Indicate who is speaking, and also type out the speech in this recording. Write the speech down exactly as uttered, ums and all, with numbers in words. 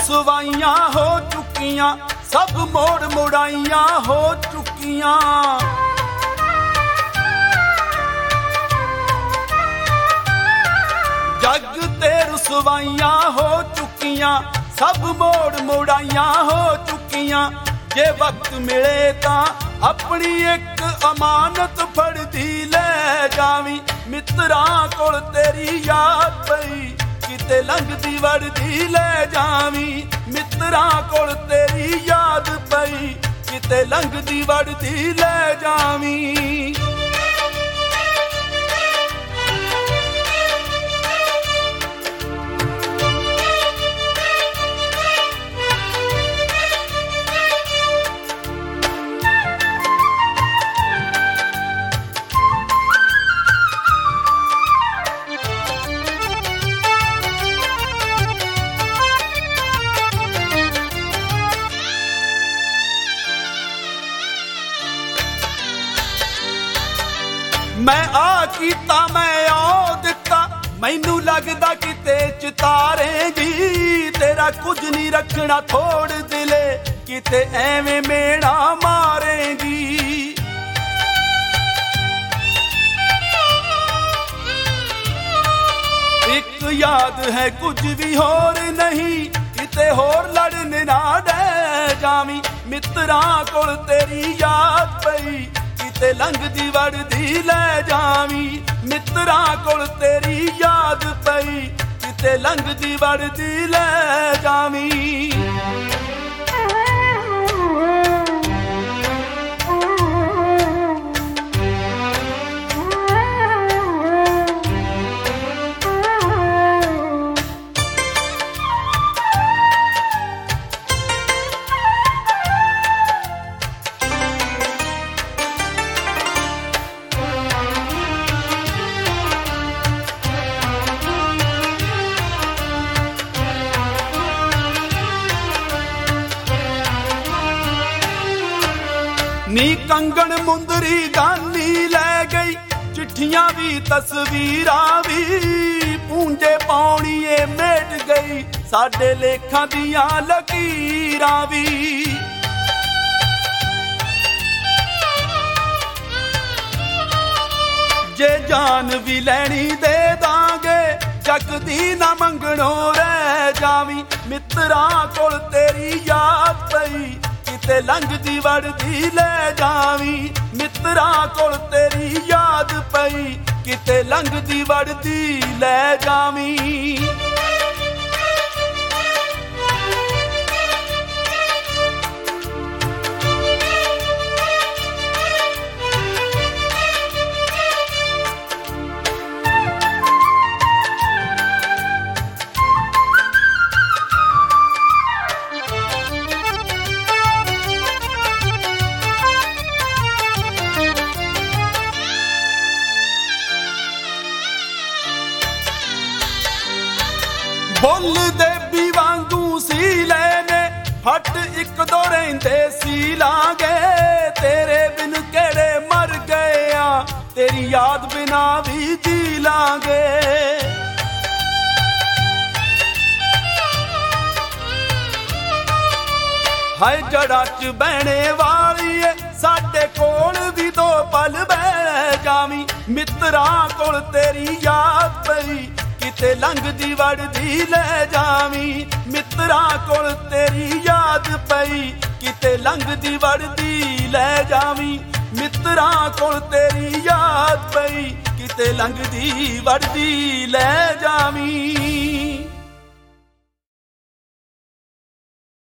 Speaker 1: रुसवाइयां हो चुकियां, सब मोड़ मुड़ाइयां हो चुकियां। जग ते रुसवाइयां हो चुकियां, सब मोड़ मुड़ाइयां हो चुकियां। जे वक्त मिले तां अपनी एक अमानत फड़दी ले जावी, मित्रां कोल तेरी याद पई किते लंघदी वड़दी ले जावी। मित्रां कोल तेरी याद पई किते लंघदी वड़दी ले जावी। मैं आ कीता मैं आ दिता, मैनू लगदा किते चितारेंगी। तेरा कुछ नहीं रखना थोड़ दिले, किते एवें मेड़ा मारेंगी। एक याद है कुछ भी होर नहीं, किते होर लड़न ना डे जावी। मित्रां कोल तेरी याद पई किते लंघदी वड़दी ले जावी। मित्रां कोल तेरी याद पई किते लंघदी वड़दी ले जावी। नी कंगन मुंदरी गानी ले गई, चिट्ठियां भी तस्वीरां भी। पूंजे पौणीए मेट गई, साडे लेखां दियां लकीरां भी। जे जान भी लैनी दे दांगे, जगदी ना मंगणों रह जावी। मित्रां कोल तेरी याद पई किते लंघदी वड़दी ले जावी। मित्रां कोल तेरी याद पई किते लंघदी वड़दी ले जावी। बुल दे भी वांगू सीले ने फट एक दो रेंदे सी लांगे। तेरे बिन केड़े मर गए आ, तेरी याद बिना भी जी लांगे। हाय जड़ा च बहने वाली है, साडे कोल भी दो पल बह जावी। मित्रां कोल तेरी याद पई किते लंघदी वड़दी ले जावी। मित्रां कोल तेरी याद पई किते लंघदी वड़दी ले जावी। मित्रां कोल तेरी याद पई किते लंघदी वड़दी ले जावी।